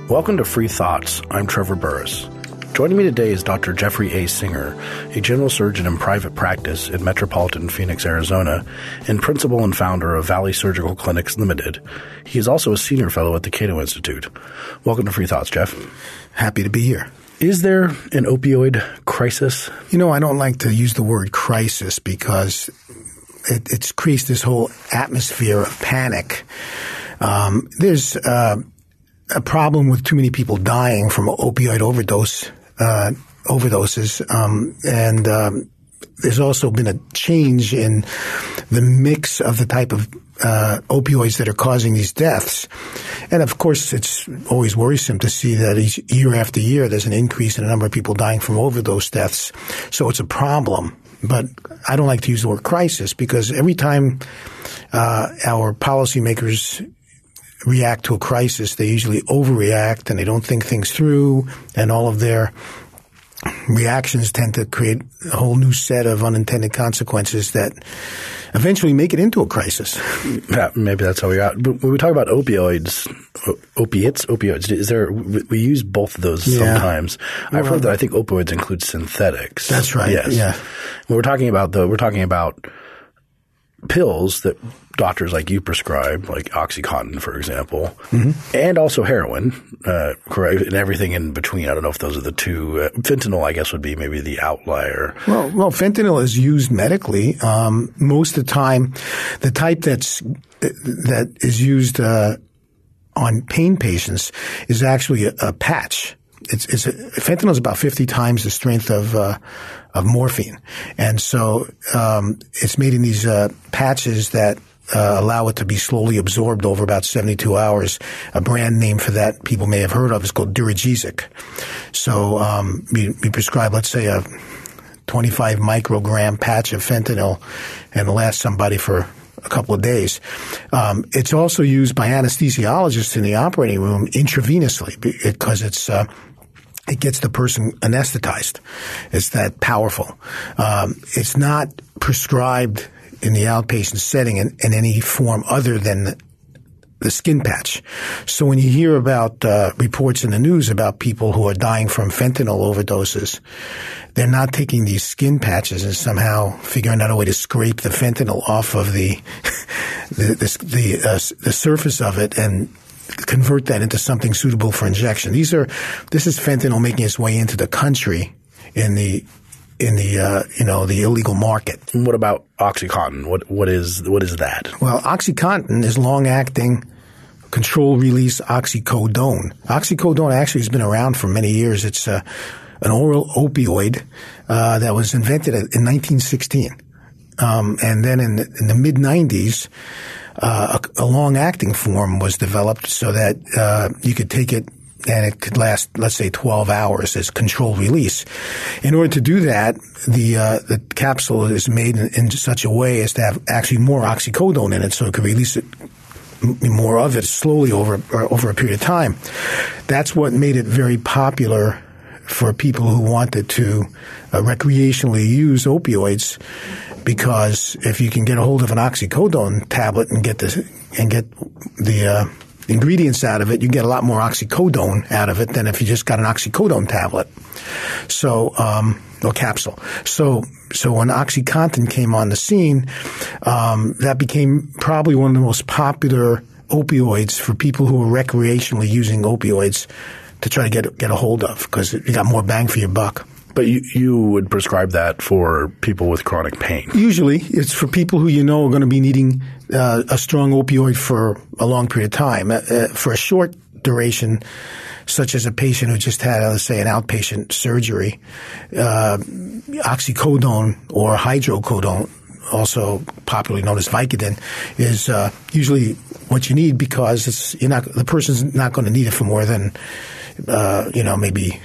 Welcome to Free Thoughts. I'm Trevor Burrus. Joining me today is Dr. Jeffrey A. Singer, a general surgeon in private practice in metropolitan Phoenix, Arizona, and principal and founder of Valley Surgical Clinics Limited. He is also a senior fellow at the Cato Institute. Welcome to Free Thoughts, Jeff. Happy to be here. Is there an opioid crisis? You know, I don't like to use the word crisis because it's creates this whole atmosphere of panic. There's a problem with too many people dying from opioid overdoses, and there's also been a change in the mix of the type of opioids that are causing these deaths. And of course, it's always worrisome to see that year after year there's an increase in the number of people dying from overdose deaths. So it's a problem. But I don't like to use the word crisis because every time our policymakers react to a crisis, they usually overreact and they don't think things through, and all of their reactions tend to create a whole new set of unintended consequences that eventually make it into a crisis. Yeah, maybe that's how we got. But when we talk about opioids, we use both of those sometimes. I've heard that I think opioids include synthetics. That's right. Yes. Yeah. When we're talking about pills that doctors like you prescribe, like OxyContin, for example, and also heroin, correct, and everything in between. I don't know if those are the two. Fentanyl, I guess, would be maybe the outlier. Well, fentanyl is used medically. Most of the time, the type that is used on pain patients is actually a patch. Fentanyl is about 50 times the strength of morphine. And so, it's made in these, patches that, allow it to be slowly absorbed over about 72 hours. A brand name for that people may have heard of is called Duragesic. So, we prescribe, let's say, a 25 microgram patch of fentanyl and it'll last somebody for a couple of days. It's also used by anesthesiologists in the operating room intravenously because it gets the person anesthetized. It's that powerful. It's not prescribed in the outpatient setting in any form other than the skin patch. So when you hear about reports in the news about people who are dying from fentanyl overdoses, they're not taking these skin patches and somehow figuring out a way to scrape the fentanyl off of the surface of it and convert that into something suitable for injection. This is fentanyl making its way into the country in the illegal market. What about OxyContin? What is that? Well, OxyContin is long-acting control-release oxycodone. Oxycodone actually has been around for many years. It's an oral opioid that was invented in 1916. And then in the mid-90s, a long-acting form was developed so that you could take it and it could last, let's say, 12 hours as controlled release. In order to do that, the capsule is made in such a way as to have actually more oxycodone in it, so it could release it, more of it slowly over a period of time. That's what made it very popular for people who wanted to recreationally use opioids, because if you can get a hold of an oxycodone tablet and get the ingredients out of it, you get a lot more oxycodone out of it than if you just got an oxycodone tablet. So, or capsule. So when OxyContin came on the scene, that became probably one of the most popular opioids for people who were recreationally using opioids to try to get a hold of, because you got more bang for your buck. But you would prescribe that for people with chronic pain? Usually. It's for people who you know are going to be needing a strong opioid for a long period of time. For a short duration, such as a patient who just had, let's say, an outpatient surgery, oxycodone or hydrocodone, also popularly known as Vicodin, is usually what you need, because the person's not going to need it for more than maybe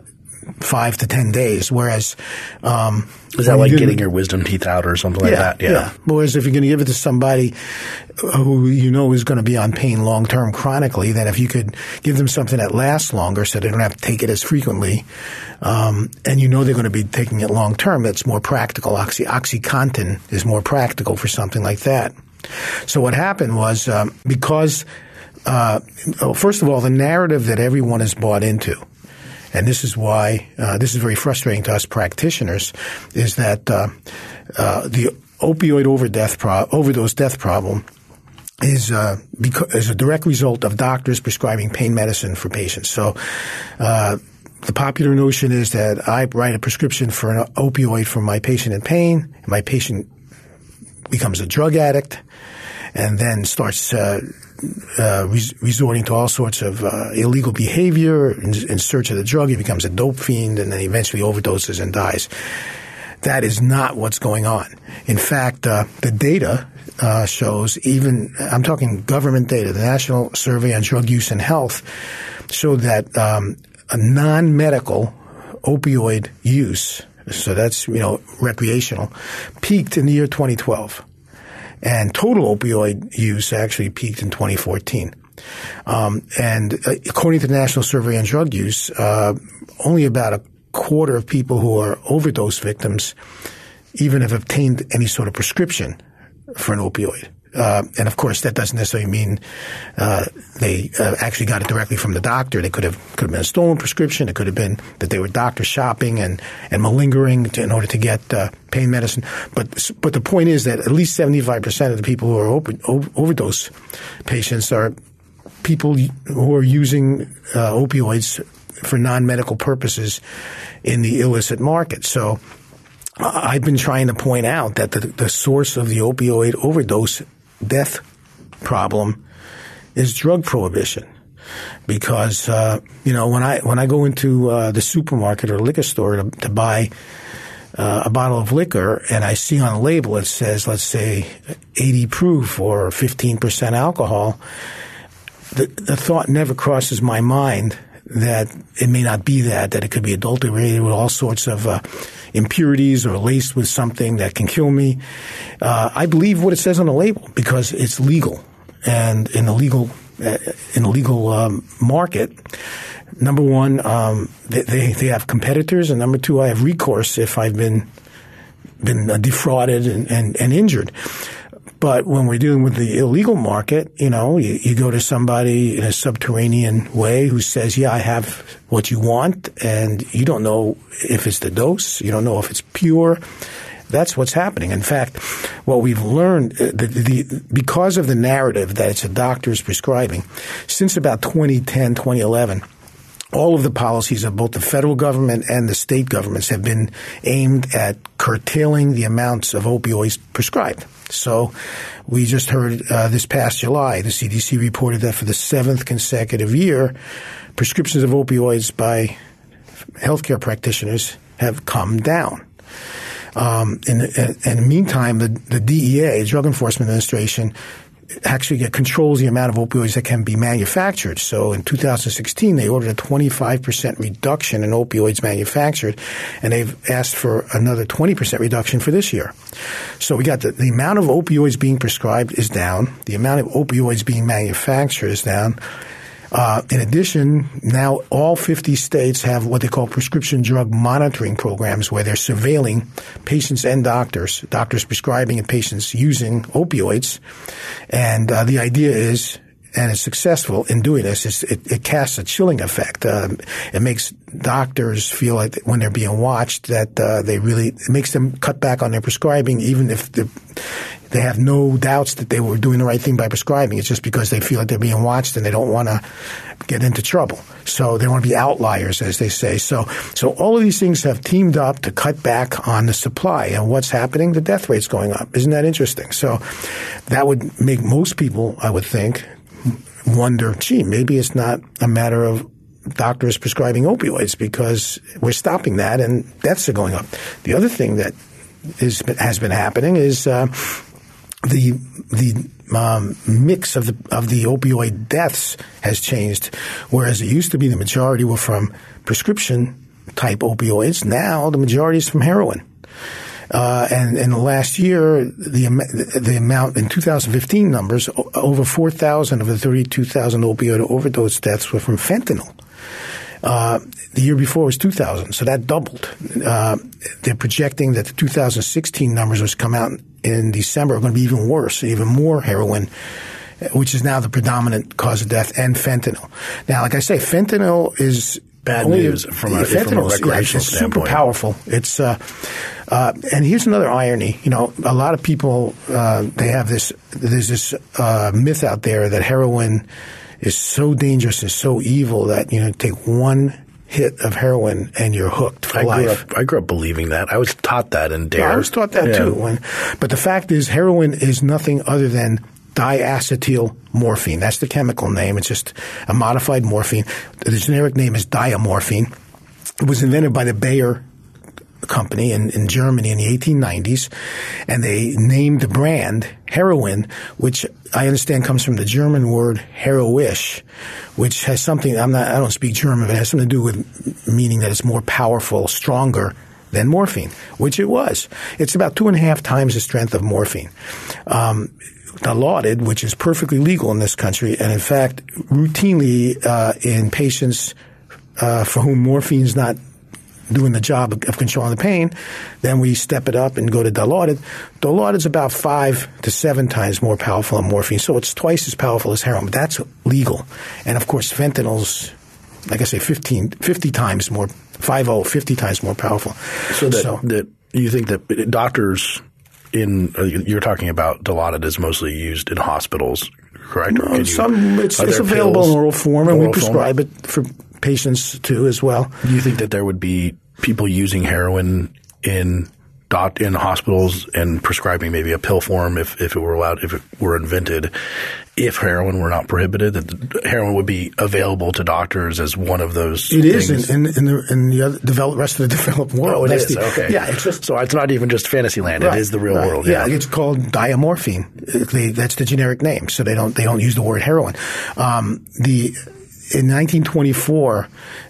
5 to 10 days. Whereas, is that like getting your wisdom teeth out or something like that? Yeah. Whereas if you're going to give it to somebody who you know is going to be on pain long term chronically, then if you could give them something that lasts longer so they don't have to take it as frequently, and you know they're going to be taking it long term, it's more practical. OxyContin is more practical for something like that. So what happened was, because first of all, the narrative that everyone is bought into, and this is why this is very frustrating to us practitioners, is that the opioid overdose death problem is a direct result of doctors prescribing pain medicine for patients. So the popular notion is that I write a prescription for an opioid for my patient in pain, and my patient becomes a drug addict and then starts resorting to all sorts of illegal behavior in search of the drug. He becomes a dope fiend and then eventually overdoses and dies. That is not what's going on. In fact, the data shows, even I'm talking government data, the National Survey on Drug Use and Health showed that a non-medical opioid use, so that's recreational, peaked in the year 2012. And total opioid use actually peaked in 2014. And according to the National Survey on Drug Use, only about a quarter of people who are overdose victims even have obtained any sort of prescription for an opioid. And of course, that doesn't necessarily mean they actually got it directly from the doctor. They could have been a stolen prescription. It could have been that they were doctor shopping and malingering in order to get pain medicine. But the point is that at least 75% of the people who are overdose patients are people who are using opioids for non-medical purposes in the illicit market. So I've been trying to point out that the source of the opioid overdose death problem is drug prohibition. Because when I go into the supermarket or liquor store to buy a bottle of liquor and I see on a label it says, let's say, 80 proof or 15% alcohol, the thought never crosses my mind that it may not be that it could be adulterated with all sorts of impurities or laced with something that can kill me. I believe what it says on the label because it's legal. And in the legal market, number one, they have competitors, and number two, I have recourse if I've been defrauded and injured. But when we're dealing with the illegal market, you go to somebody in a subterranean way who says, yeah, I have what you want, and you don't know if it's the dose. You don't know if it's pure. That's what's happening. In fact, what we've learned, because of the narrative that it's a doctor's prescribing, since about 2010, 2011, all of the policies of both the federal government and the state governments have been aimed at curtailing the amounts of opioids prescribed. So we just heard this past July, the CDC reported that for the 7th consecutive year, prescriptions of opioids by healthcare practitioners have come down. In the meantime, the DEA, Drug Enforcement Administration, actually controls the amount of opioids that can be manufactured. So in 2016, they ordered a 25% reduction in opioids manufactured, and they've asked for another 20% reduction for this year. So we got the amount of opioids being prescribed is down. The amount of opioids being manufactured is down. In addition, now all 50 states have what they call prescription drug monitoring programs where they're surveilling patients and doctors prescribing and patients using opioids. And the idea is, and it's successful in doing this, is it casts a chilling effect. It makes doctors feel like when they're being watched that it makes them cut back on their prescribing even if they have no doubts that they were doing the right thing by prescribing. It's just because they feel like they're being watched and they don't want to get into trouble. So they want to be outliers, as they say. So all of these things have teamed up to cut back on the supply. And what's happening? The death rate's going up. Isn't that interesting? So that would make most people, I would think, wonder, gee, maybe it's not a matter of doctors prescribing opioids because we're stopping that and deaths are going up. The other thing that has been happening is the mix of the opioid deaths has changed, whereas it used to be the majority were from prescription type opioids. Now the majority is from heroin. And in the last year, the amount in 2015 numbers, over 4,000 of the 32,000 opioid overdose deaths were from fentanyl. The year before was 2,000, so that doubled. They're projecting that the 2016 numbers, which come out in December, are going to be even worse, even more heroin which is now the predominant cause of death, and fentanyl. Now, like I say, fentanyl is bad news from a recreational standpoint. Super powerful. It's and here's another irony. A lot of people they have there's this myth out there that heroin is so dangerous and so evil that take one hit of heroin and you're hooked for life. I grew up believing that. I was taught that in DARE. I was taught that too. But the fact is, heroin is nothing other than diacetyl morphine. That's the chemical name. It's just a modified morphine. The generic name is diamorphine. It was invented by the Bayer company in Germany in the 1890s, and they named the brand heroin, which I understand comes from the German word heroisch, which has something I don't speak German, but it has something to do with meaning that it's more powerful, stronger than morphine, which it was. It's about 2.5 times the strength of morphine. Dilaudid, which is perfectly legal in this country, and in fact, routinely in patients for whom morphine's not doing the job of controlling the pain, then we step it up and go to Dilaudid. Dilaudid's about 5 to 7 times more powerful than morphine, so it's twice as powerful as heroin, but that's legal. And of course, fentanyl's, like I say, 50 times more, 50 times more powerful. So that you think that doctors you're talking about Dilaudid is mostly used in hospitals, correct? No, it's available in oral form, and we prescribe it for patients too as well. Do you think that there would be people using heroin in hospitals and prescribing maybe a pill form if it were allowed, if it were invented, if heroin were not prohibited, that heroin would be available to doctors as one of those It things? Is in the rest of the developed world. Oh, it is? Okay. Yeah. It's just, so it's not even just fantasy land. Right, it is the real world. Yeah. It's called diamorphine. That's the generic name. So they don't use the word heroin. In 1924,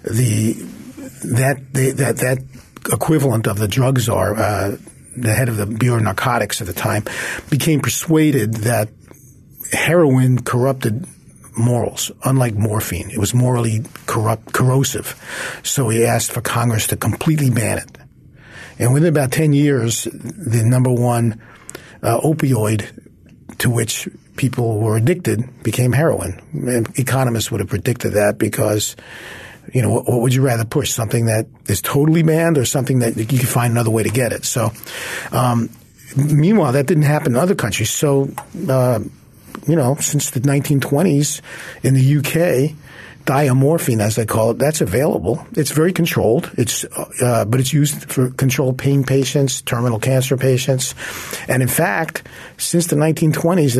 that equivalent of the drug czar, the head of the Bureau of Narcotics at the time, became persuaded that heroin corrupted morals, unlike morphine. It was morally corrosive. So he asked for Congress to completely ban it. And within about 10 years, the number one opioid to which people were addicted became heroin. And economists would have predicted that because, what would you rather push? Something that is totally banned or something that you can find another way to get it? So, meanwhile, that didn't happen in other countries. So, since the 1920s in the UK, diamorphine, as they call it, that's available. It's very controlled. But it's used for controlled pain patients, terminal cancer patients, and in fact, since the 1920s,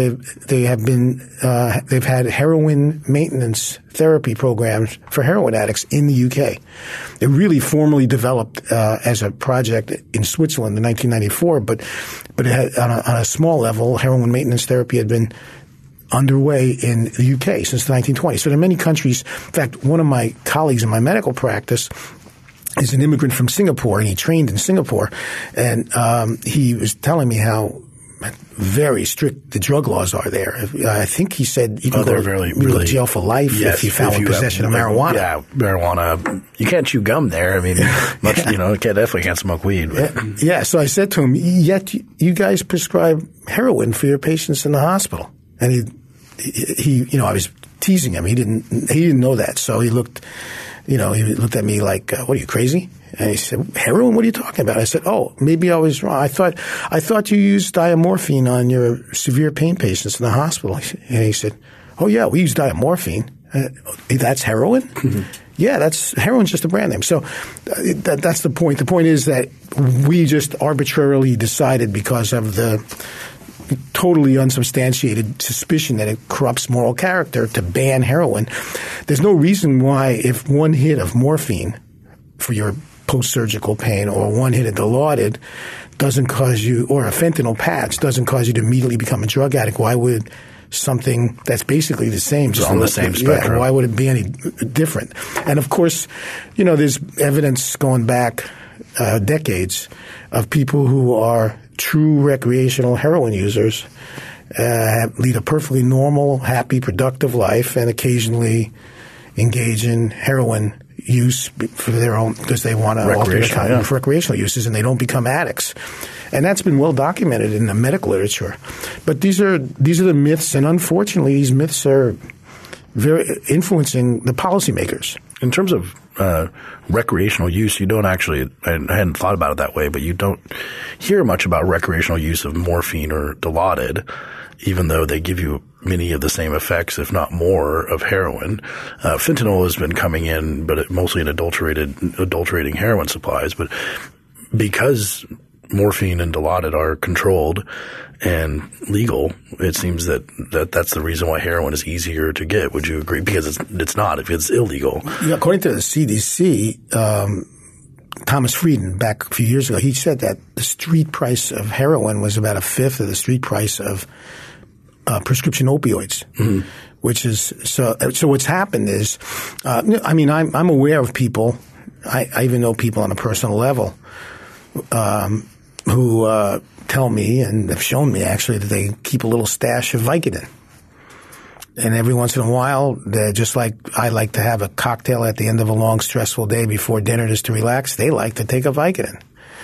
they've had heroin maintenance therapy programs for heroin addicts in the UK. It really formally developed as a project in Switzerland in 1994, but it had, on a small level, heroin maintenance therapy had been underway in the UK since the 1920s. So there are many countries. In fact, one of my colleagues in my medical practice is an immigrant from Singapore, and he trained in Singapore. And he was telling me how very strict the drug laws are there. I think he said you can go to jail for life if you found possession of marijuana. Yeah, marijuana. You can't chew gum there. I mean, definitely can't smoke weed. But. Yeah, so I said to him, yet you guys prescribe heroin for your patients in the hospital. And he, I was teasing him. He didn't know that. So he looked at me like, what are you, crazy? And he said, heroin? What are you talking about? I said, oh, maybe I was wrong. I thought you used diamorphine on your severe pain patients in the hospital. And he said, oh yeah, we use diamorphine. That's heroin? Mm-hmm. Yeah, heroin's just a brand name. So that's the point. The point is that we just arbitrarily decided because of the totally unsubstantiated suspicion that it corrupts moral character to ban heroin. There's no reason why if one hit of morphine for your post-surgical pain or one hit of Dilaudid doesn't cause you, or a fentanyl patch doesn't cause you to immediately become a drug addict, why would something that's basically the same, just on the same spectrum, why would it be any different? And of course, there's evidence going back decades of people who are true recreational heroin users lead a perfectly normal, happy, productive life and occasionally engage in heroin use for their own, because they want to alter their time for recreational uses, and they don't become addicts. And that's been well documented in the medical literature. But these are the myths, and unfortunately these myths are very influencing the policymakers. In terms of recreational use, you don't actually – I hadn't thought about it that way, but you don't hear much about recreational use of morphine or Dilaudid, even though they give you many of the same effects, if not more, of heroin. Fentanyl has been coming in, but mostly in adulterating heroin supplies. But because morphine and Dilaudid are controlled and legal, it seems that's the reason why heroin is easier to get. Would you agree? Because it's not if it's illegal. Yeah, according to the CDC, Thomas Frieden, back a few years ago, he said that the street price of heroin was about a fifth of the street price of prescription opioids, which is so what's happened is, I'm aware of people. I even know people on a personal level who tell me and have shown me actually that they keep a little stash of Vicodin. And every once in a while, they're just like I like to have a cocktail at the end of a long, stressful day before dinner just to relax. They like to take a Vicodin.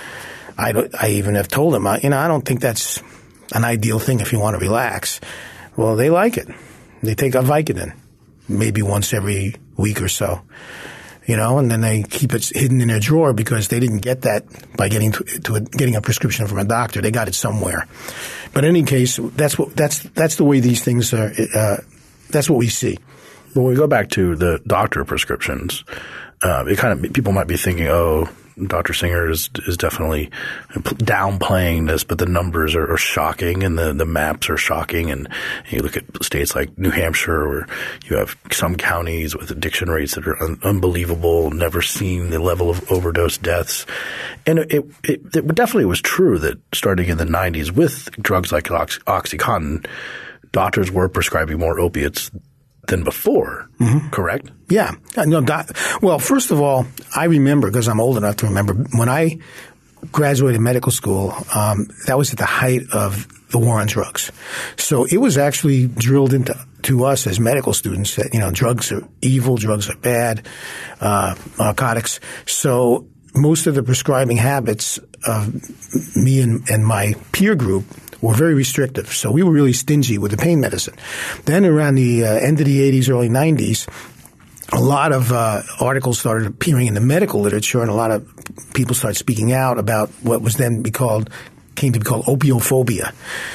I even have told them, I don't think that's an ideal thing if you want to relax. Well, they like it. They take a Vicodin maybe once every week or so, and then they keep it hidden in their drawer because they didn't get that by getting a prescription from a doctor. They got it somewhere. But in any case, that's the way these things are. That's what we see. When we go back to the doctor prescriptions, people might be thinking, oh, Dr. Singer is definitely downplaying this, but the numbers are shocking and the maps are shocking. And you look at states like New Hampshire where you have some counties with addiction rates that are unbelievable, never seen the level of overdose deaths. And it definitely was true that starting in the 90s with drugs like OxyContin, doctors were prescribing more opiates than before, correct? Yeah. Well, first of all, I remember, because I'm old enough to remember, when I graduated medical school, that was at the height of the war on drugs. So it was actually drilled into us as medical students that, drugs are evil, drugs are bad, narcotics. So most of the prescribing habits of me and my peer group were very restrictive. So we were really stingy with the pain medicine. Then around the end of the 80s, early 90s, a lot of articles started appearing in the medical literature, and a lot of people started speaking out about what was then came to be called opiophobia,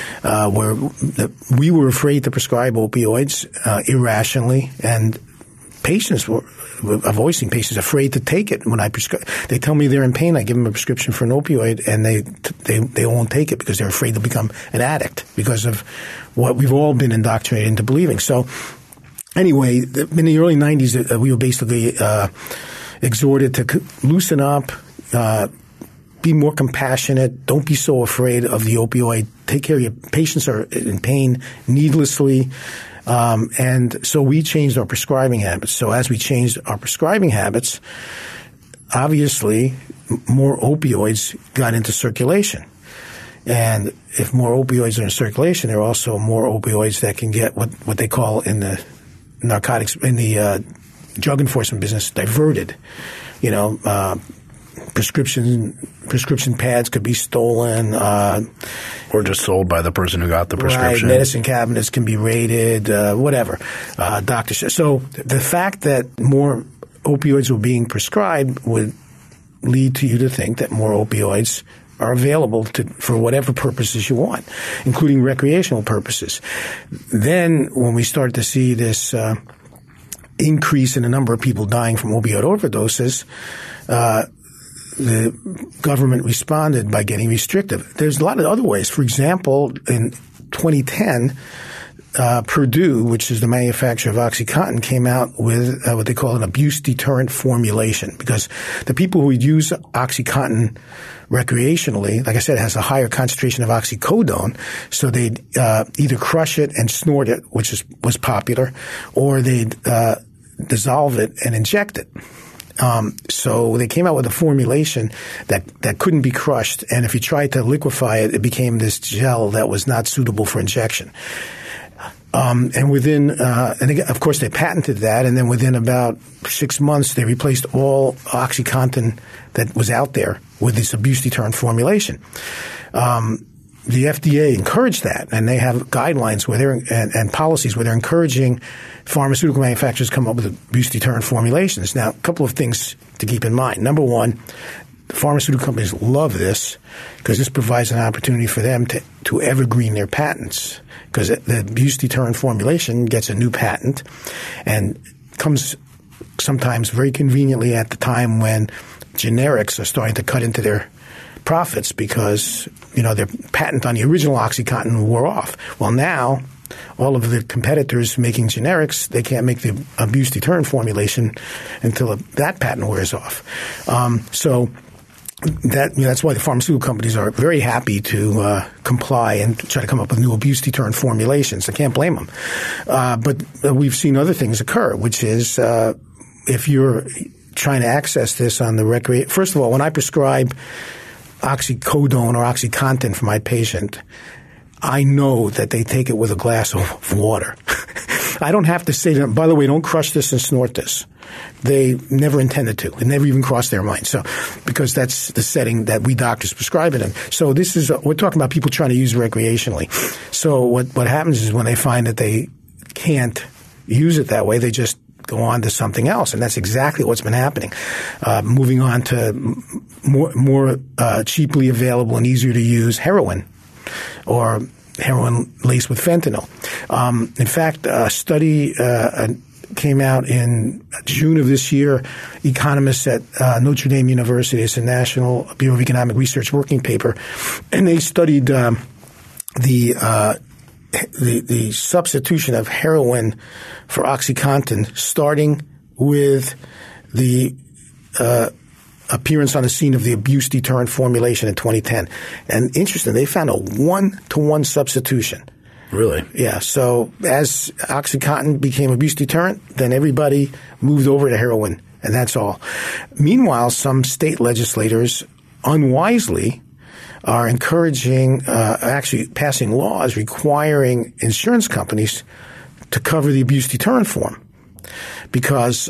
where we were afraid to prescribe opioids irrationally, and patients were voicing patients afraid to take it. When they tell me they're in pain, I give them a prescription for an opioid, and they won't take it because they're afraid to become an addict because of what we've all been indoctrinated into believing. So anyway, in the early 90s, we were basically exhorted to loosen up, be more compassionate, don't be so afraid of the opioid, take care of your patients are in pain needlessly. And so we changed our prescribing habits. So as we changed our prescribing habits, obviously more opioids got into circulation. And if more opioids are in circulation, there are also more opioids that can get what they call in the narcotics, in the drug enforcement business, diverted. Prescription pads could be stolen. Or just sold by the person who got the prescription. Right, medicine cabinets can be raided, whatever. Doctors. So the fact that more opioids were being prescribed would lead to you to think that more opioids are available for whatever purposes you want, including recreational purposes. Then when we started to see this increase in the number of people dying from opioid overdoses, the government responded by getting restrictive. There's a lot of other ways. For example, in 2010, Purdue, which is the manufacturer of OxyContin, came out with what they call an abuse deterrent formulation, because the people who use OxyContin recreationally, like I said, it has a higher concentration of oxycodone, so they'd either crush it and snort it, which was popular, or they'd dissolve it and inject it. So they came out with a formulation that couldn't be crushed, and if you tried to liquefy it, it became this gel that was not suitable for injection. And within, and again, of course, they patented that, and then within about 6 months, they replaced all OxyContin that was out there with this abuse deterrent formulation. The FDA encouraged that, and they have guidelines where and policies where they're encouraging pharmaceutical manufacturers to come up with abuse deterrent formulations. Now, a couple of things to keep in mind. Number one, the pharmaceutical companies love this because this provides an opportunity for them to evergreen their patents, because the abuse deterrent formulation gets a new patent and comes sometimes very conveniently at the time when generics are starting to cut into their profits because, their patent on the original OxyContin wore off. Well, now all of the competitors making generics, they can't make the abuse deterrent formulation until that patent wears off. So that's why the pharmaceutical companies are very happy to comply and try to come up with new abuse deterrent formulations. I can't blame them. But we've seen other things occur, which is if you're trying to access this on the first of all, when I prescribe oxycodone or OxyContin for my patient, I know that they take it with a glass of water. I don't have to say to them, by the way, don't crush this and snort this. They never intended to. It never even crossed their mind. So, because that's the setting that we doctors prescribe it in. So we're talking about people trying to use recreationally. So what happens is when they find that they can't use it that way, they just go on to something else. And that's exactly what's been happening. Moving on to more cheaply available and easier to use heroin, or heroin laced with fentanyl. In fact, a study came out in June of this year. Economists at Notre Dame University, it's a National Bureau of Economic Research working paper, and they studied the substitution of heroin for OxyContin, starting with the appearance on the scene of the abuse deterrent formulation in 2010. And interesting, they found a 1-to-1 substitution. Really? Yeah. So as OxyContin became abuse deterrent, then everybody moved over to heroin, and that's all. Meanwhile, some state legislators unwisely are encouraging, actually passing laws requiring insurance companies to cover the abuse deterrent form, because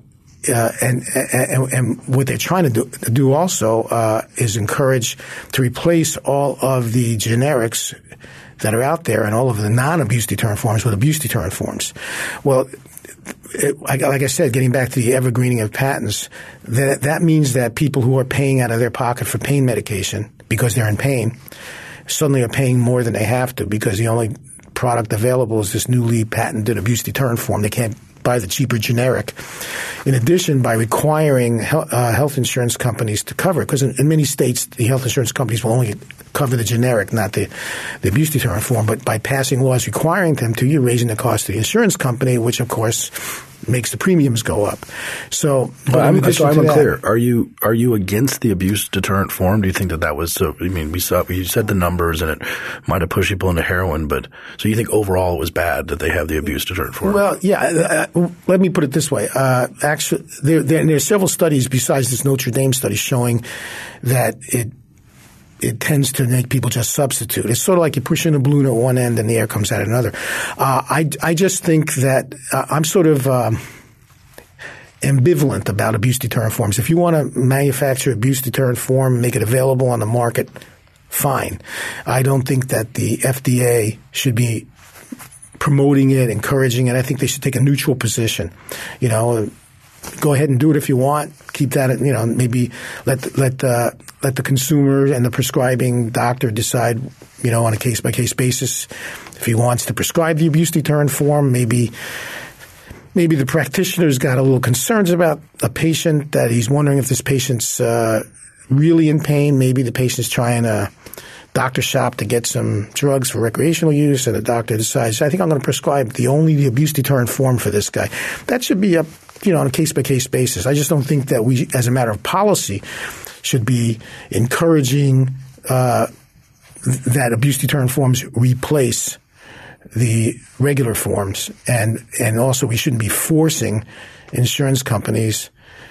and what they're trying to do also is encourage to replace all of the generics that are out there and all of the non-abuse deterrent forms with abuse deterrent forms. Well, like I said, getting back to the evergreening of patents, that means that people who are paying out of their pocket for pain medication because they're in pain suddenly are paying more than they have to, because the only product available is this newly patented abuse deterrent form. They can't buy the cheaper generic. In addition, by requiring health insurance companies to cover it, because in many states the health insurance companies will only cover the generic, not the abuse deterrent form. But by passing laws requiring them to, you're raising the cost of the insurance company, which of course makes the premiums go up. So, I'm unclear. Are you against the abuse deterrent form? Do you think that was so? I mean, you said the numbers and it might have pushed people into heroin, but so you think overall it was bad that they have the abuse deterrent form? Well, yeah. Let me put it this way. Actually, there are several studies besides this Notre Dame study showing that it tends to make people just substitute. It's sort of like you push in a balloon at one end and the air comes out at another. I just think that I'm sort of ambivalent about abuse deterrent forms. If you want to manufacture abuse deterrent form, make it available on the market, fine. I don't think that the FDA should be promoting it, encouraging it. I think they should take a neutral position. Go ahead and do it if you want. Keep that, maybe let the consumer and the prescribing doctor decide, on a case-by-case basis if he wants to prescribe the abuse deterrent form. Maybe the practitioner's got a little concerns about a patient that he's wondering if this patient's really in pain. Maybe the patient's trying to doctor shop to get some drugs for recreational use, and the doctor decides, I think I'm going to prescribe the abuse deterrent form for this guy. That should be up, on a case-by-case basis. I just don't think that we, as a matter of policy, should be encouraging that abuse deterrent forms replace the regular forms, and also we shouldn't be forcing insurance companies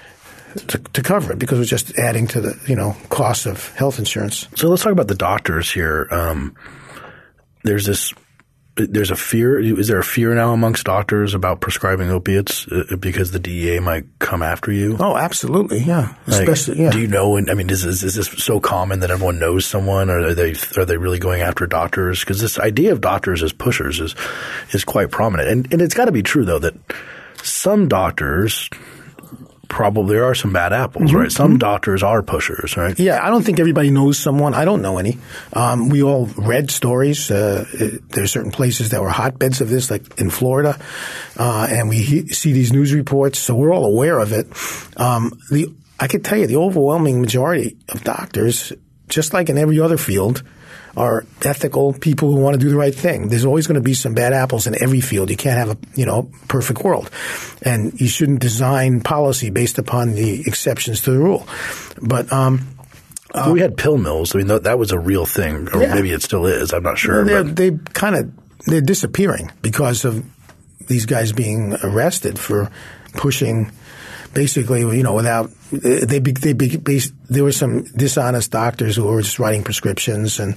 to cover it, because we're just adding to the cost of health insurance. So let's talk about the doctors here. There's this there's a fear. Is there a fear now amongst doctors about prescribing opiates because the DEA might come after you? Oh, absolutely. Yeah. Especially, do you know? I mean, is this so common that everyone knows someone, or are they really going after doctors? Because this idea of doctors as pushers is quite prominent, and it's got to be true though that some doctors. Probably there are some bad apples, right? Some doctors are pushers, right? Yeah, I don't think everybody knows someone. I don't know any. We all read stories. There are certain places that were hotbeds of this, like in Florida, and we see these news reports, so we're all aware of it. I could tell you the overwhelming majority of doctors, just like in every other field, are ethical people who want to do the right thing. There's always going to be some bad apples in every field. You can't have a perfect world, and you shouldn't design policy based upon the exceptions to the rule. But we had pill mills. I mean, that was a real thing, or maybe it still is. I'm not sure. They're disappearing because of these guys being arrested for pushing. Basically, without there were some dishonest doctors who were just writing prescriptions and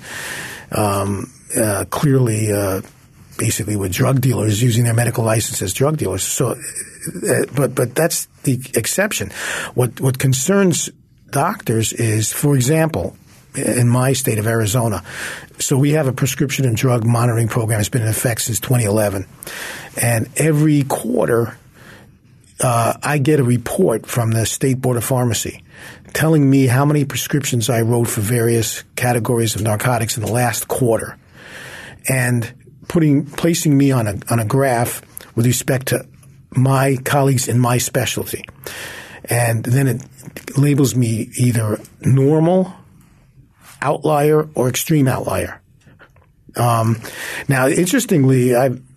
clearly basically were drug dealers using their medical license as drug dealers. So, but that's the exception. What concerns doctors is, for example, in my state of Arizona, so we have a prescription and drug monitoring program that's been in effect since 2011, and every quarter. I get a report from the State Board of Pharmacy telling me how many prescriptions I wrote for various categories of narcotics in the last quarter, and placing me on a graph with respect to my colleagues in my specialty. And then it labels me either normal, outlier, or extreme outlier. Now, interestingly,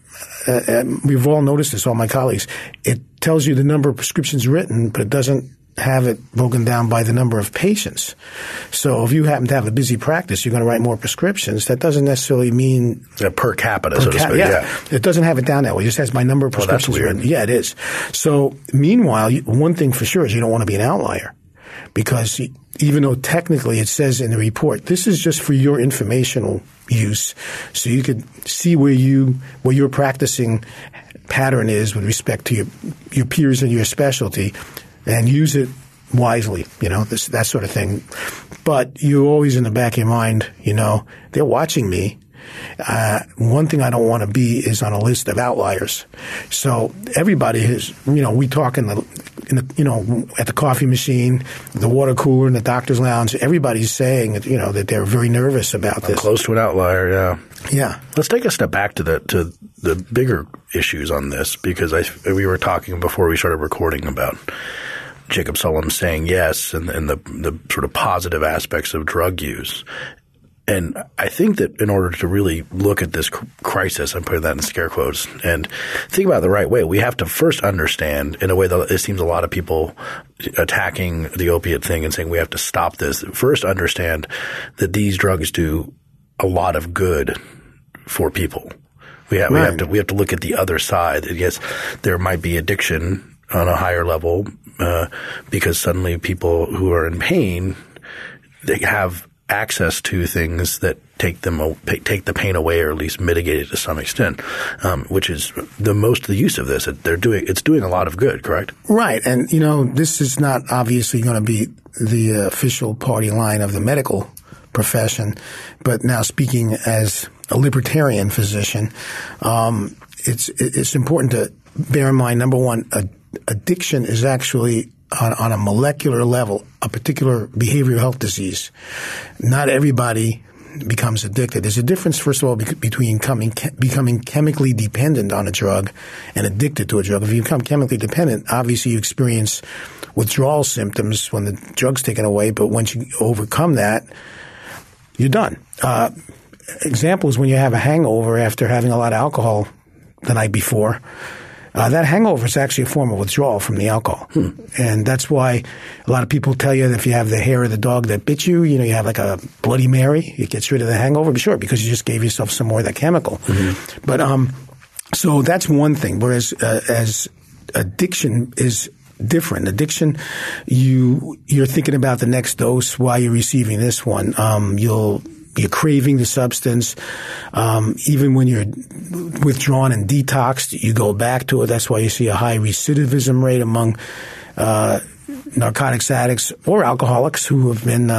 we've all noticed this, all my colleagues. It tells you the number of prescriptions written, but it doesn't have it broken down by the number of patients. So if you happen to have a busy practice, you're going to write more prescriptions. That doesn't necessarily mean per capita, so to speak. Yeah. It doesn't have it down that way. It just has my number of prescriptions written. Yeah, it is. So meanwhile, one thing for sure is you don't want to be an outlier, because even though technically it says in the report, this is just for your informational use, so you could see where your practicing pattern is with respect to your peers and your specialty, and use it wisely, that sort of thing. But you're always in the back of your mind, they're watching me. One thing I don't want to be is on a list of outliers. So everybody has, we talk at the coffee machine, the water cooler, in the doctor's lounge. Everybody's saying that they're very nervous about this. Close to an outlier, yeah. Yeah. Let's take a step back to the bigger issues on this, because we were talking before we started recording about Jacob Sullum saying yes and the sort of positive aspects of drug use. And I think that in order to really look at this crisis, I'm putting that in scare quotes, and think about it the right way, we have to first understand, in a way that it seems a lot of people attacking the opiate thing and saying we have to stop this, first understand that these drugs do a lot of good for people. We have to look at the other side. Yes, there might be addiction on a higher level because suddenly people who are in pain, they have access to things that take the pain away, or at least mitigate it to some extent, which is the use of this. It's doing a lot of good, correct? Right. And, this is not obviously going to be the official party line of the medical profession, but now speaking as a libertarian physician, it's important to bear in mind, number one, addiction is actually on a molecular level a particular behavioral health disease. Not everybody becomes addicted. There's a difference, first of all, between becoming chemically dependent on a drug and addicted to a drug. If you become chemically dependent, obviously you experience withdrawal symptoms when the drug's taken away, but once you overcome that, you're done. Example is when you have a hangover after having a lot of alcohol the night before. That hangover is actually a form of withdrawal from the alcohol. And that's why a lot of people tell you that if you have the hair of the dog that bit you, you have like a Bloody Mary, it gets rid of the hangover. Sure, because you just gave yourself some more of that chemical. Mm-hmm. But so that's one thing. Whereas as addiction is different. Addiction, you're thinking about the next dose while you're receiving this one. You'll you're craving the substance. Even when you're withdrawn and detoxed, you go back to it. That's why you see a high recidivism rate among narcotics addicts or alcoholics who have been,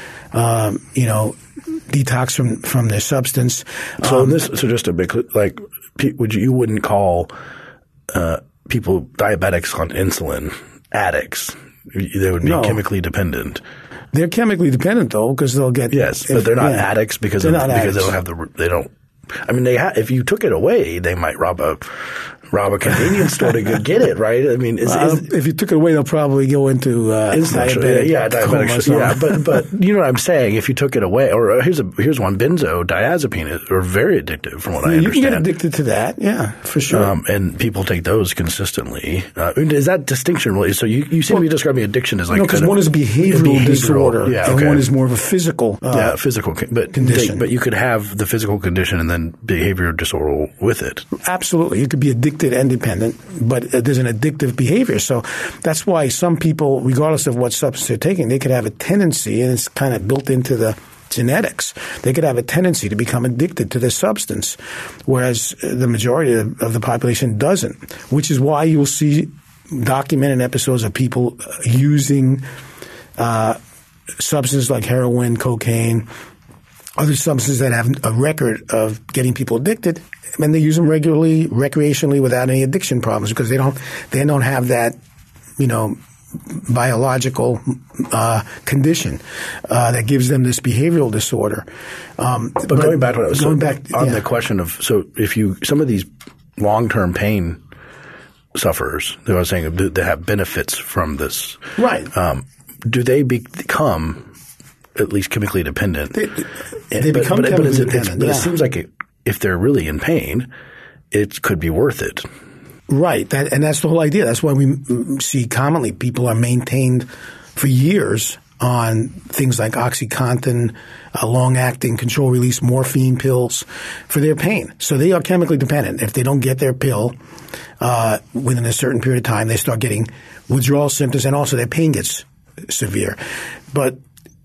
detoxed from their substance. So just a big, like, you wouldn't call people diabetics on insulin addicts. They would be chemically dependent. They're chemically dependent though, because they'll get but they're not addicts because they don't have they don't. I mean, if you took it away, they might rob a convenience store to go get it, right? I mean, if you took it away, they'll probably go into diabetic. Yeah, but you know what I'm saying? If you took it away, or here's one, benzodiazepine are very addictive, from what I understand. You can get addicted to that, yeah, for sure. And people take those consistently. Is that distinction really? So you seem to be describing addiction as like because one is a behavioral disorder, and one is more of a physical, physical condition. But you could have the physical condition and then behavioral disorder with it. Absolutely, you could be addicted and dependent, but there's an addictive behavior. So that's why some people, regardless of what substance they're taking, they could have a tendency, and it's kind of built into the genetics, they could have a tendency to become addicted to the substance, whereas the majority of the population doesn't, which is why you'll see documented episodes of people using substances like heroin, cocaine, other substances that have a record of getting people addicted, and they use them regularly, recreationally, without any addiction problems, because they don't have that, biological condition that gives them this behavioral disorder. But going back to what I was on the question of, so if some of these long-term pain sufferers, they were saying they have benefits from this, right? Do they become at least chemically dependent? They become chemically dependent. But it seems like if they're really in pain, it could be worth it. Right. And that's the whole idea. That's why we see commonly people are maintained for years on things like OxyContin, long-acting control-release morphine pills for their pain. So they are chemically dependent. If they don't get their pill within a certain period of time, they start getting withdrawal symptoms, and also their pain gets severe. But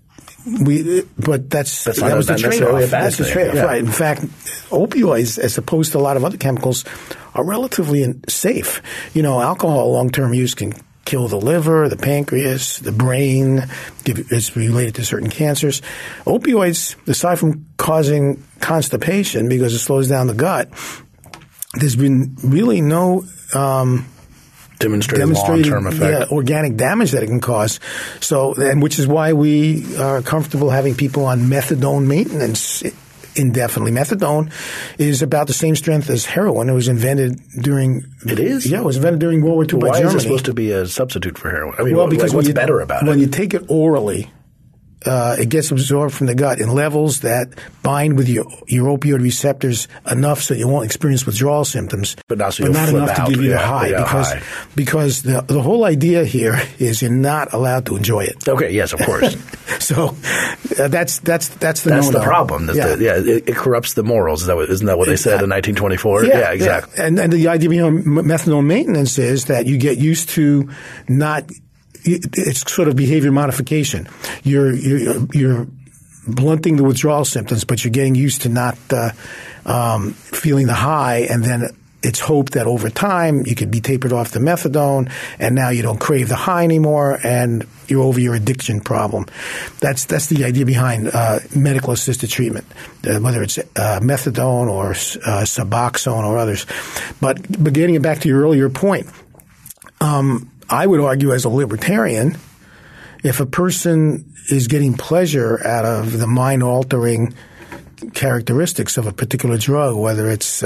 that's the trade-off. That's the trade-off, right? In fact, opioids, as opposed to a lot of other chemicals, are relatively safe. Alcohol long-term use can kill the liver, the pancreas, the brain. It's related to certain cancers. Opioids, aside from causing constipation because it slows down the gut, there's been really no demonstrated long-term effect. Organic damage that it can cause. So, and which is why we are comfortable having people on methadone maintenance indefinitely. Methadone is about the same strength as heroin. It was invented during – It is? Yeah, it was invented during World War II by Germany. Why is it supposed to be a substitute for heroin? I mean, because what's better about it? When you take it orally – it gets absorbed from the gut in levels that bind with your opioid receptors enough so you won't experience withdrawal symptoms, but not enough to give you the high. Because the whole idea here is you're not allowed to enjoy it. Okay, yes, of course. So that's the problem. It corrupts the morals. Isn't that what they said in 1924? Yeah, exactly. Yeah. And the idea behind methadone maintenance is that you get used to not. It's sort of behavior modification. You're blunting the withdrawal symptoms, but you're getting used to not feeling the high, and then it's hoped that over time you could be tapered off the methadone, and now you don't crave the high anymore, and you're over your addiction problem. That's the idea behind medical assisted treatment, whether it's methadone or Suboxone or others. But getting it back to your earlier point. I would argue as a libertarian, if a person is getting pleasure out of the mind-altering characteristics of a particular drug, whether it's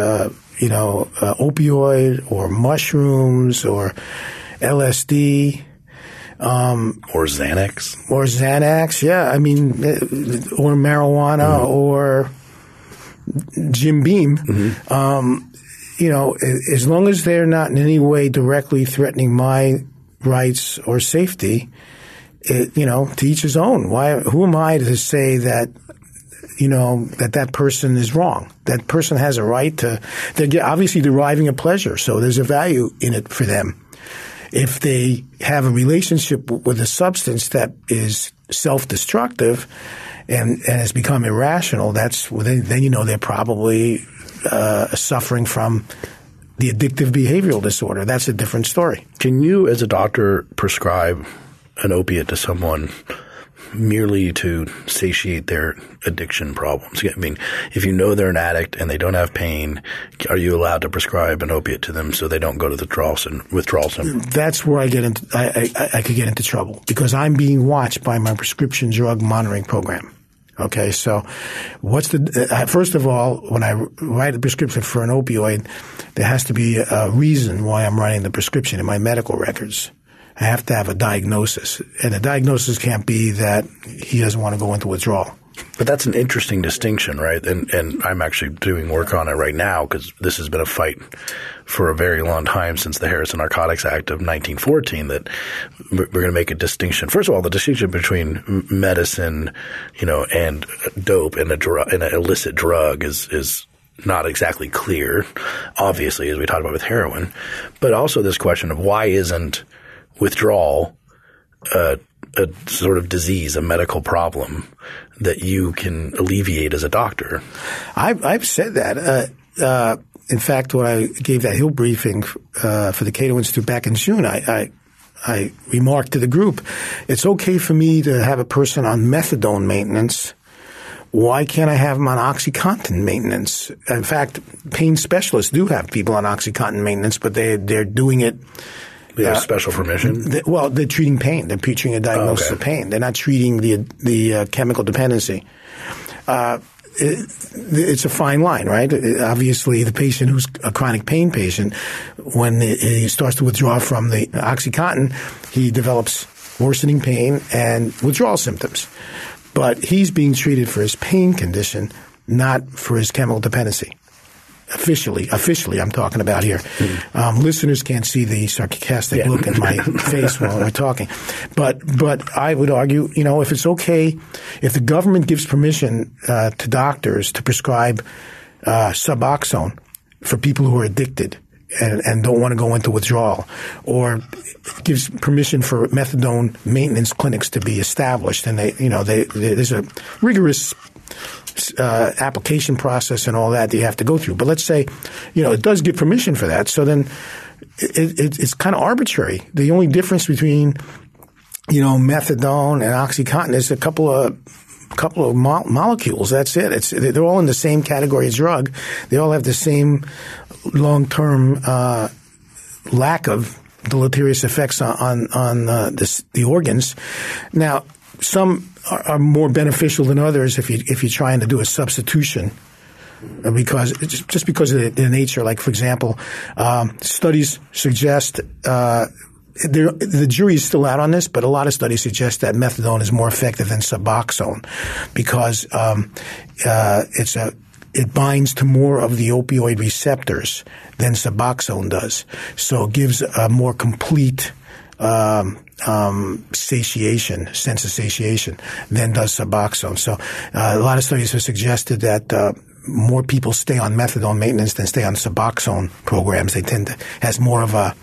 opioid or mushrooms or LSD, or Xanax. Yeah. I mean, or marijuana or Jim Beam. Mm-hmm. As long as they're not in any way directly threatening my rights or safety, to each his own. Who am I to say that, that person is wrong? That person has a right to – they're obviously deriving a pleasure, so there's a value in it for them. If they have a relationship with a substance that is self-destructive and has become irrational, then you know they're probably suffering from the addictive behavioral disorder. That's a different story. Can you, as a doctor, prescribe an opiate to someone merely to satiate their addiction problems? I mean, if you know they're an addict and they don't have pain, are you allowed to prescribe an opiate to them so they don't go to the withdrawal syndrome? That's where I could get into trouble, because I'm being watched by my prescription drug monitoring program. Okay, so first of all, when I write a prescription for an opioid, there has to be a reason why I'm writing the prescription in my medical records. I have to have a diagnosis, and the diagnosis can't be that he doesn't want to go into withdrawal. But that's an interesting distinction, right? And I'm actually doing work on it right now, because this has been a fight for a very long time since the Harrison Narcotics Act of 1914, that we're going to make a distinction. First of all, the distinction between medicine, and dope and an illicit drug is not exactly clear, obviously, as we talked about with heroin. But also this question of why isn't withdrawal a sort of disease, a medical problem that you can alleviate as a doctor? I've said that. In fact, when I gave that Hill briefing for the Cato Institute back in June, I remarked to the group, it's okay for me to have a person on methadone maintenance. Why can't I have them on OxyContin maintenance? In fact, pain specialists do have people on OxyContin maintenance, but they're doing it. They have special permission? They're treating pain. They're treating a diagnosis of pain. They're not treating the chemical dependency. It's a fine line, right? Obviously, the patient who's a chronic pain patient, when he starts to withdraw from the OxyContin, he develops worsening pain and withdrawal symptoms. But he's being treated for his pain condition, not for his chemical dependency. Officially, I'm talking about here. Listeners can't see the sarcastic look in my face while we're talking. But I would argue, if it's okay, if the government gives permission to doctors to prescribe Suboxone for people who are addicted and don't want to go into withdrawal, or gives permission for methadone maintenance clinics to be established, and there's a rigorous application process and all that you have to go through. But let's say, it does give permission for that. So then it's kind of arbitrary. The only difference between, methadone and OxyContin is a couple of molecules. That's it. They're all in the same category of drug. They all have the same long-term lack of deleterious effects on the organs. Now, some are more beneficial than others if you're trying to do a substitution, because of the nature. Like, for example, studies suggest the jury is still out on this, but a lot of studies suggest that methadone is more effective than Suboxone because it binds to more of the opioid receptors than Suboxone does. So it gives a more complete sense of satiation than does Suboxone. So a lot of studies have suggested that more people stay on methadone maintenance than stay on Suboxone programs. They tend to has more of a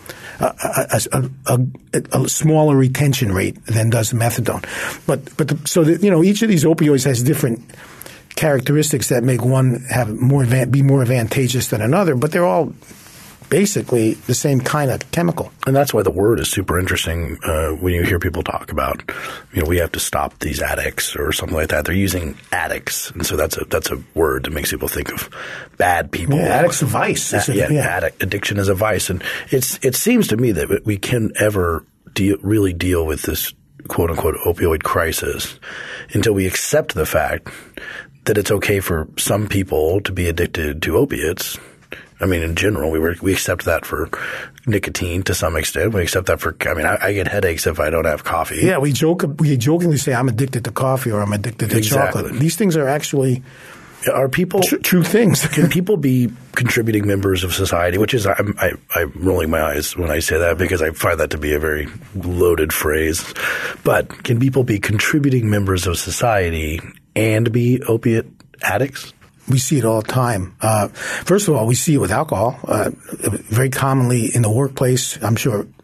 smaller retention rate than does methadone. Each of these opioids has different characteristics that make one be more advantageous than another, but they're all basically the same kind of chemical. And that's why the word is super interesting when you hear people talk about, we have to stop these addicts or something like that. They're using addicts. And so that's a word that makes people think of bad people. Yeah, addict's a vice. Addiction is a vice. And it seems to me that we can ever really deal with this quote-unquote opioid crisis until we accept the fact that it's okay for some people to be addicted to opiates. I mean, in general, we accept that for nicotine to some extent. We accept that for I get headaches if I don't have coffee. Yeah, we jokingly say I'm addicted to coffie or I'm addicted to chocolate. These things are actually true things. Can people be contributing members of society? Which is I'm rolling my eyes when I say that because I find that to be a very loaded phrase. But can people be contributing members of society and be opiate addicts? We see it all the time. First of all, we see it with alcohol, very commonly in the workplace. I'm sure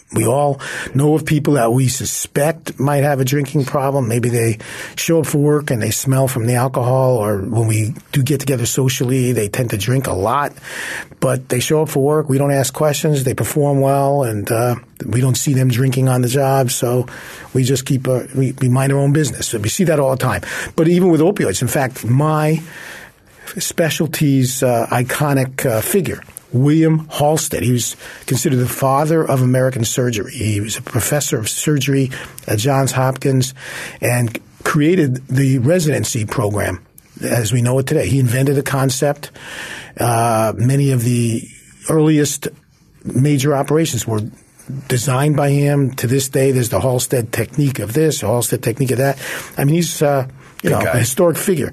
We all know of people that we suspect might have a drinking problem. Maybe they show up for work and they smell from the alcohol, or when we do get together socially, they tend to drink a lot. But they show up for work. We don't ask questions. They perform well, and we don't see them drinking on the job. So we just keep we mind our own business. So we see that all the time. But even with opioids, in fact, my specialty's iconic figure, William Halsted. He was considered the father of American surgery. He was a professor of surgery at Johns Hopkins and created the residency program as we know it today. He invented a concept. Many of the earliest major operations were designed by him. To this day, there's the Halsted technique of this, Halsted technique of that. I mean, he's a historic figure.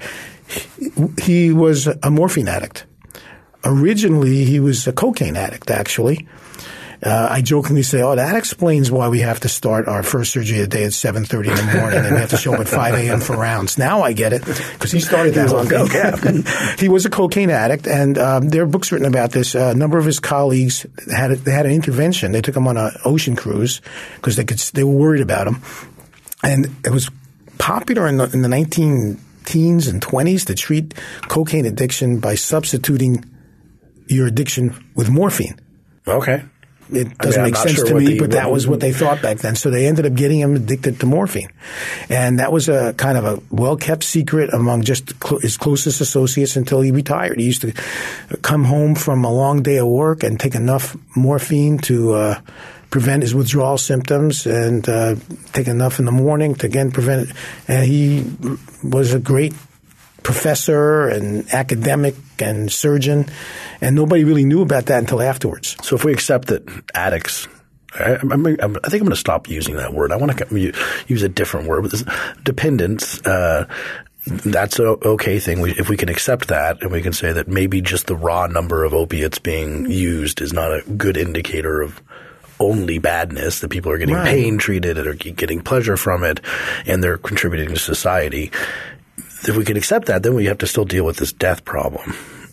He was a morphine addict. Originally, he was a cocaine addict, actually. I jokingly say, that explains why we have to start our first surgery of the day at 7:30 in the morning and we have to show up at 5 a.m. for rounds. Now I get it, because he started that long ago. He was a cocaine addict, and there are books written about this. A number of his colleagues had an intervention. They took him on an ocean cruise because they were worried about him. And it was popular in the 19-teens and 20s to treat cocaine addiction by substituting your addiction with morphine. Okay. It doesn't make sense to me, but that was what they thought back then. So they ended up getting him addicted to morphine. And that was a kind of a well-kept secret among just his closest associates until he retired. He used to come home from a long day of work and take enough morphine to prevent his withdrawal symptoms, and take enough in the morning to again prevent it. And he was a great professor and academic and surgeon, and nobody really knew about that until afterwards. So if we accept that addicts – I think I'm going to stop using that word. I want to use a different word. Dependence, that's an okay thing. If we can accept that, and we can say that maybe just the raw number of opiates being used is not a good indicator of only badness, that people are getting pain treated and are getting pleasure from it, and they're contributing to society. If we can accept that, then we have to still deal with this death problem.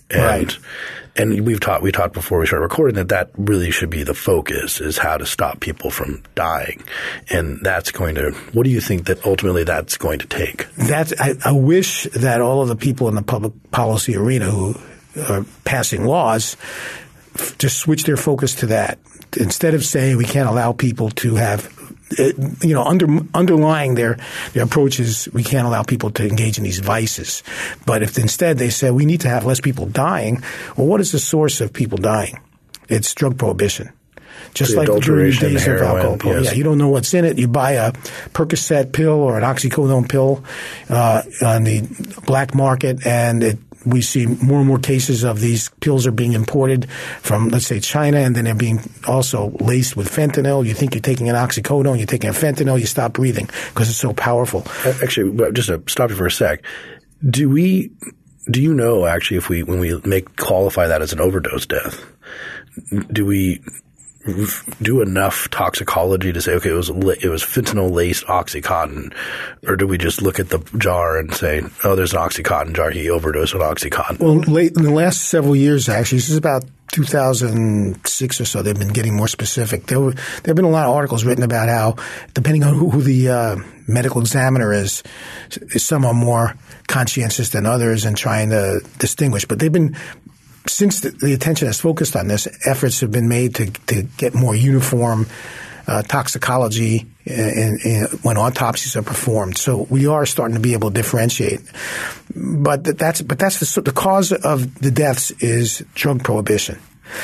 And we talked before we started recording that really should be the focus, is how to stop people from dying. And that's going to – what do you think that ultimately that's going to take? I wish that all of the people in the public policy arena who are passing laws just switch their focus to that. Instead of saying we can't allow people to have underlying their approach is we can't allow people to engage in these vices. But if instead they say we need to have less people dying, well, what is the source of people dying? It's drug prohibition. Just like during the days of alcohol. Yes. Yeah, you don't know what's in it. You buy a Percocet pill or an oxycodone pill on the black market, and we see more and more cases of these pills are being imported from, let's say, China, and then they're being also laced with fentanyl. You think you're taking an oxycodone, you're taking a fentanyl, you stop breathing because it's so powerful. Actually, just to stop you for a sec, do you know actually when we qualify that as an overdose death, do we do enough toxicology to say, okay, it was fentanyl-laced OxyContin, or do we just look at the jar and say, oh, there's an OxyContin jar, he overdosed on OxyContin? Well, in the last several years, actually, this is about 2006 or so, they've been getting more specific. There have been a lot of articles written about how, depending on who the medical examiner is, some are more conscientious than others in trying to distinguish. But they've been – since the attention has focused on this, efforts have been made to get more uniform toxicology when autopsies are performed. So we are starting to be able to differentiate. But the cause of the deaths is drug prohibition.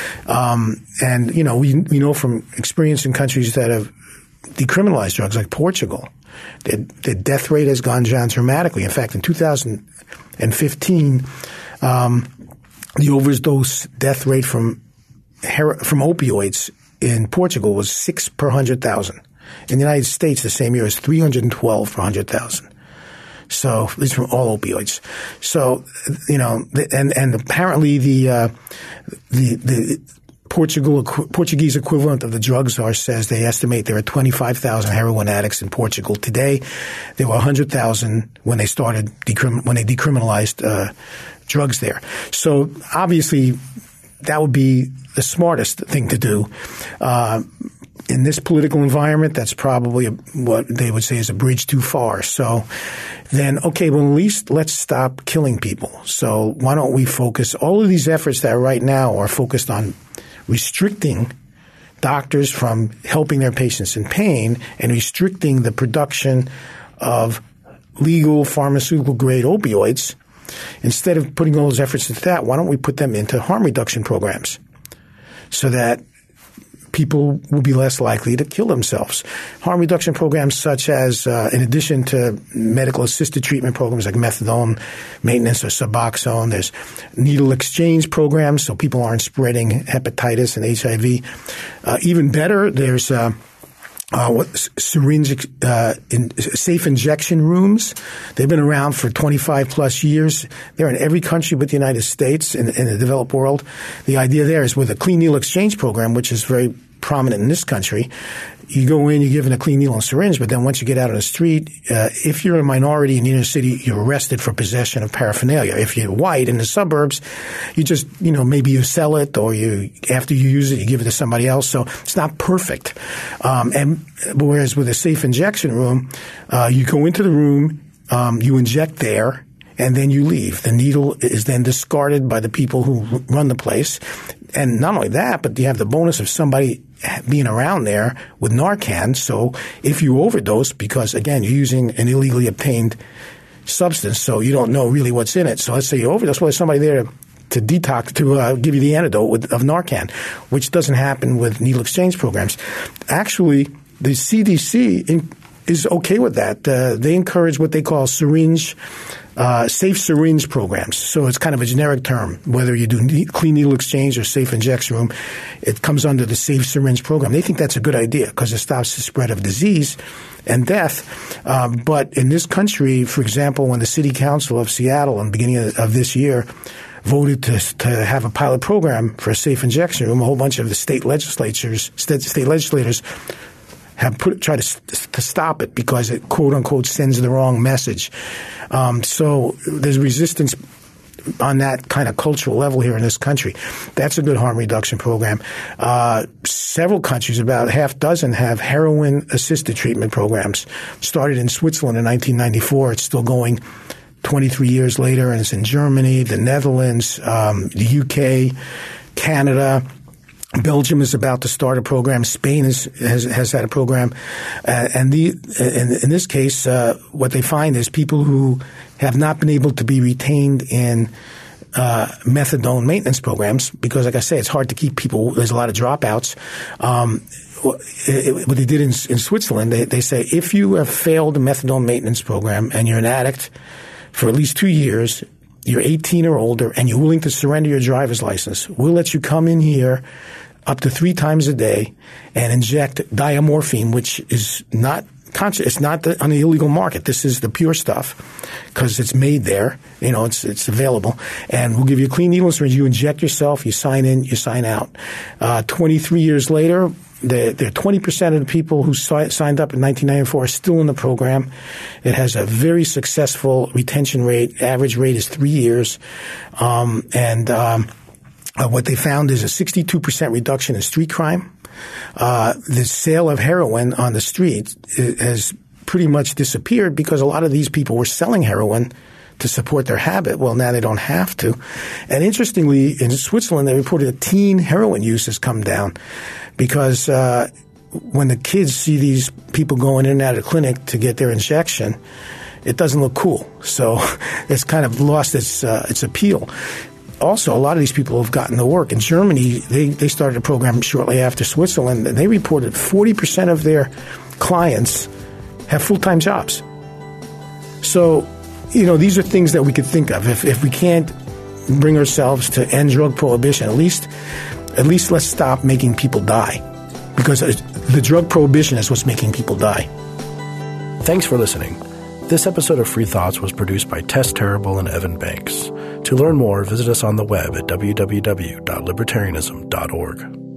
And we know from experience in countries that have decriminalized drugs, like Portugal, the death rate has gone down dramatically. In fact, in 2015, the overdose death rate from opioids in Portugal was 6 per 100,000. In the United States, the same year, is 312 per 100,000. So these from all opioids. So and apparently the Portuguese equivalent of the drug czar says they estimate there are 25,000 heroin addicts in Portugal today. There were 100,000 when they decriminalized drugs there. So obviously that would be the smartest thing to do. in this political environment, that's probably what they would say is a bridge too far. So then, okay, well, at least let's stop killing people. So why don't we focus – all of these efforts that right now are focused on restricting doctors from helping their patients in pain and restricting the production of legal pharmaceutical-grade opioids. Instead of putting all those efforts into that, why don't we put them into harm reduction programs so that people will be less likely to kill themselves? Harm reduction programs such as, in addition to medical assisted treatment programs like methadone maintenance or Suboxone, there's needle exchange programs so people aren't spreading hepatitis and HIV. Even better, there's syringe safe injection rooms. They've been around for 25 plus years. They're in every country but the United States in the developed world. The idea there is with a clean needle exchange program, which is very prominent in this country, you go in, you're given a clean needle and syringe, but then once you get out on the street, if you're a minority in the inner city, you're arrested for possession of paraphernalia. If you're white in the suburbs, you just, maybe you sell it or after you use it, you give it to somebody else. So it's not perfect. Whereas with a safe injection room, you go into the room, you inject there, and then you leave. The needle is then discarded by the people who run the place. And not only that, but you have the bonus of somebody being around there with Narcan. So if you overdose, because again, you're using an illegally obtained substance, so you don't know really what's in it. So let's say you overdose, well, there's somebody there to detox, to give you the antidote of Narcan, which doesn't happen with needle exchange programs. Actually, the CDC is okay with that. They encourage what they call safe syringe programs. So it's kind of a generic term. Whether you do clean needle exchange or safe injection room, it comes under the safe syringe program. They think that's a good idea because it stops the spread of disease and death. But in this country, for example, when the City Council of Seattle in the beginning of this year voted to have a pilot program for a safe injection room, a whole bunch of the state legislators have tried to stop it because it, quote unquote, sends the wrong message. So there's resistance on that kind of cultural level here in this country. That's a good harm reduction program. Several countries, about half dozen, have heroin-assisted treatment programs. Started in Switzerland in 1994. It's still going 23 years later, and it's in Germany, the Netherlands, the UK, Canada. Belgium is about to start a program. Spain has had a program, and in this case, what they find is people who have not been able to be retained in methadone maintenance programs because, like I say, it's hard to keep people. There's a lot of dropouts. What they did in Switzerland, they say if you have failed a methadone maintenance program and you're an addict for at least 2 years, you're 18 or older, and you're willing to surrender your driver's license, we'll let you come in here up to 3 times a day and inject diamorphine, which is not it's not on the illegal market. This is the pure stuff because it's made there. It's available. And we'll give you a clean needle syringe. You inject yourself, you sign in, you sign out. 23 years later, there are 20% of the people who signed up in 1994 are still in the program. It has a very successful retention rate. Average rate is 3 years. What they found is a 62% reduction in street crime. The sale of heroin on the street has pretty much disappeared because a lot of these people were selling heroin to support their habit. Well, now they don't have to. And interestingly, in Switzerland, they reported that teen heroin use has come down because when the kids see these people going in and out of the clinic to get their injection, it doesn't look cool. So it's kind of lost its appeal. Also, a lot of these people have gotten to work. In Germany, they started a program shortly after Switzerland, and they reported 40% of their clients have full-time jobs. So, these are things that we could think of. If we can't bring ourselves to end drug prohibition, at least let's stop making people die, because the drug prohibition is what's making people die. Thanks for listening. This episode of Free Thoughts was produced by Tess Terrible and Evan Banks. To learn more, visit us on the web at www.libertarianism.org.